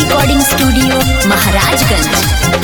Recording studio Maharajganj.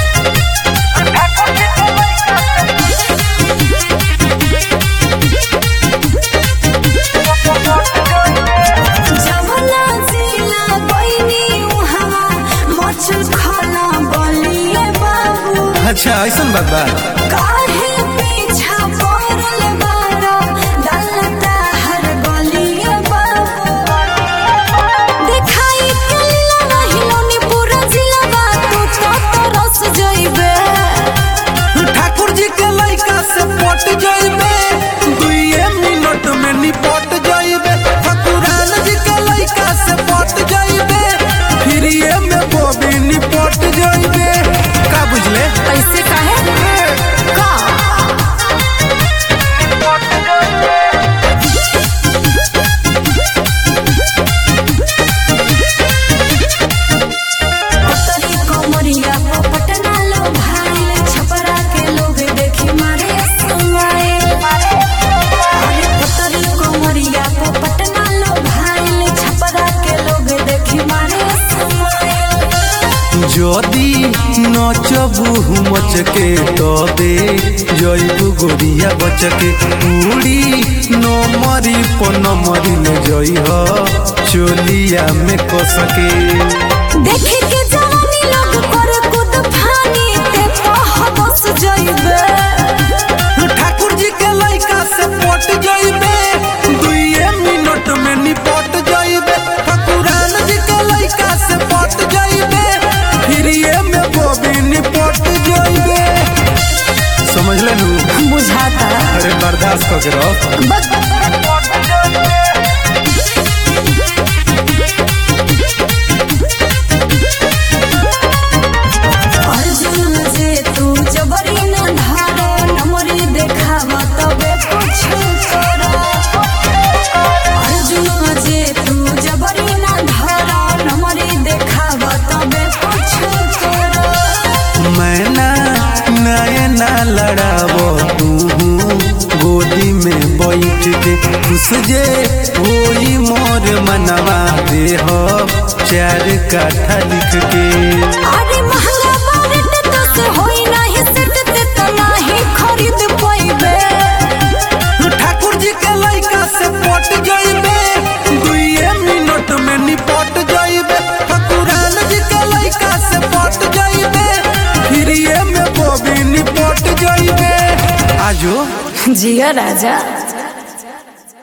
अच्छा ऐसा बात बा काहे पीछा पड़ल बारो दलता हर गलिए बाबू दिखाई के लीला हिलोनी पूरा जिला तू तो तरस जइबे ठाकुर जी के लइका से पट जइबे 2 मिनट में निपट जइबे ठाकुरान जी के लइका से पट जइबे फिर ये में बोबी निपट जइबे का बुझले ऐसे काहे का पतरी कमरिया पटना लो भाई छपरा के लोग देखी मारे सुनाए अरे पतरी कमरिया पटना लो भाई छपरा के लोग देखी मारे सुनाए जदी नचबू मचके तबे जइबू गोरिया बचके उड़ी नमरी पनमरी ले जइह चोलिया में कसके देखे के जवानी लोग करे कूद फानी ते तो हबस जइबे ठाकुर जी के लइका से पट जइबे 2 मिनट में निपट जइबे ठाकुरान जी के लइका से पट जइबे फिर ये में बोबी निपट जइबे समझ लेनू बुझाता अरे बर्दाश्त कर रहो अर्जुन जे तू जबरी न धारो नमरी देखाव तबे कुछ करो अर्जुन जे तू जबरी न धारो नमरी देखाव तबे कुछ करो मैना नयना लड़ाबो तू गोदी में बैठ के खुश जे होई मोर मनवा दे हो 4 काठा लिख के अरे महंगा बारेट तो से होई नाही सेट ते त नाही खरीद पाइबे ठाकुर जी के लइका से पट जइबे 2 मिनट में निपट जइबे ठाकुरान जी के लइका से पट जइबे फिर ये में बोबी निपट जइबे आजो जिया राजा।